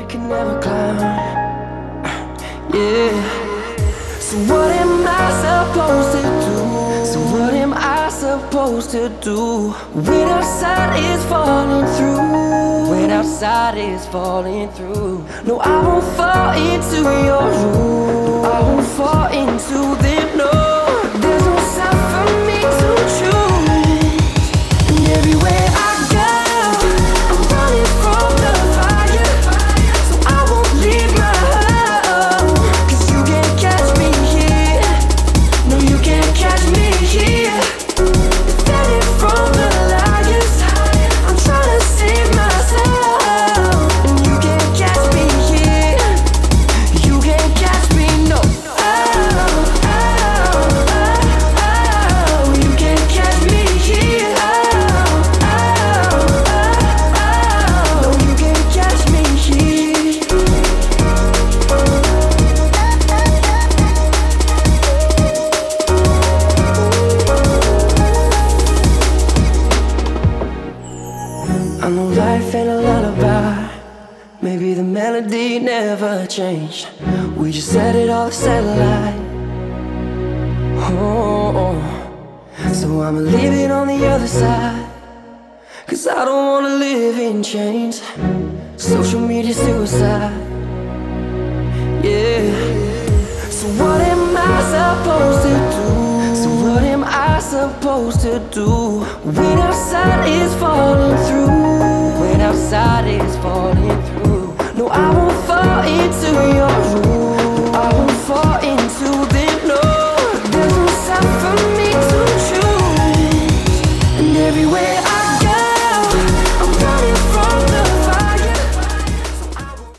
can never climb. Yeah. So what am I supposed to do? So what am I supposed to do when outside is falling through? When outside is falling through. No, I won't fall into your rule. I won't fall into them. No, there's no sign for me to choose. And everywhere I go, I'm running from the fire. So I won't leave my home, 'cause you can't catch me here. No, you can't catch me here. Defending from the liars, I'm trying to save myself. And you can't catch me here. You can't catch me, no. Oh, oh, oh, oh. You can't catch me here. Oh, oh, oh, oh. No, you can't catch me here. I know life ain't a lullaby. Maybe the melody never changed. We just set it off the satellite. Oh, so I'ma leave it on the other side, 'cause I don't wanna live in chains. Social media suicide. Yeah. So what am I supposed to do? So what am I supposed to do when outside is falling through? When outside is falling through.